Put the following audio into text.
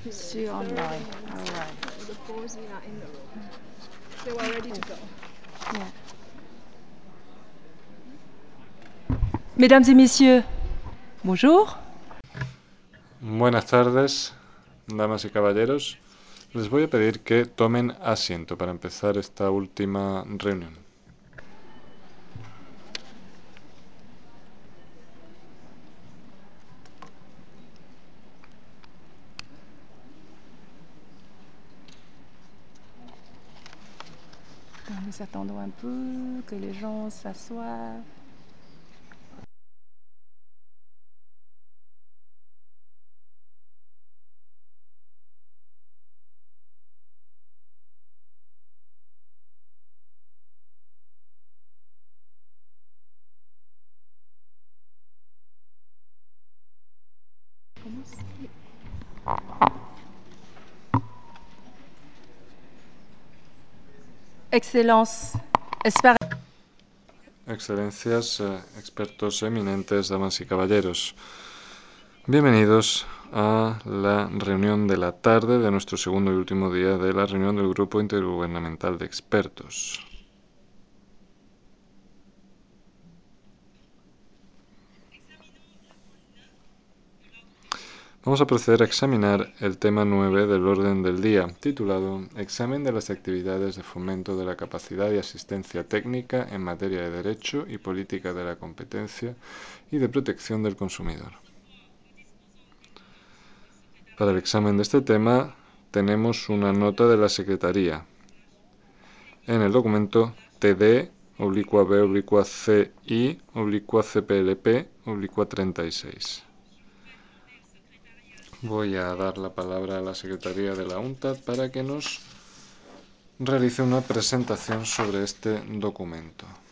See online. All right. The boys are in the room. So we're ready to go. Yeah. Mesdames et messieurs, bonjour. Buenas tardes, damas y caballeros. Les voy a pedir que tomen asiento para empezar esta última reunión. Nous attendons un peu que les gens s'assoient. Excellence, Excelencias, expertos eminentes, damas y caballeros. Bienvenidos a la reunión de la tarde de nuestro segundo y último día de la reunión del Grupo Intergubernamental de Expertos. Vamos a proceder a examinar el tema 9 del orden del día, titulado Examen de las actividades de fomento de la capacidad y asistencia técnica en materia de derecho y política de la competencia y de protección del consumidor. Para el examen de este tema tenemos una nota de la Secretaría en el documento TD/B/CI/CPLP/36. Voy a dar la palabra a la Secretaría de la UNTAD para que nos realice una presentación sobre este documento.